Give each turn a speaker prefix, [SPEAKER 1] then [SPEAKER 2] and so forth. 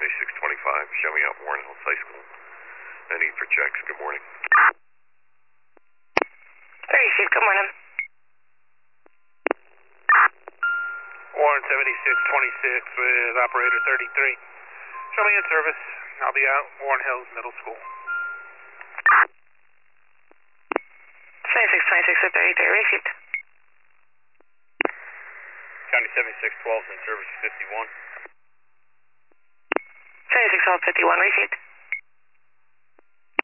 [SPEAKER 1] 7625, show me out Warren Hills High School. No need for checks. Good morning.
[SPEAKER 2] 36, good morning.
[SPEAKER 3] Warren 7626 with operator 33. Show me in service. I'll be out Warren Hills Middle School.
[SPEAKER 2] 7626 with 33, received.
[SPEAKER 1] County 7612 in service 51.
[SPEAKER 2] 7612 51, received.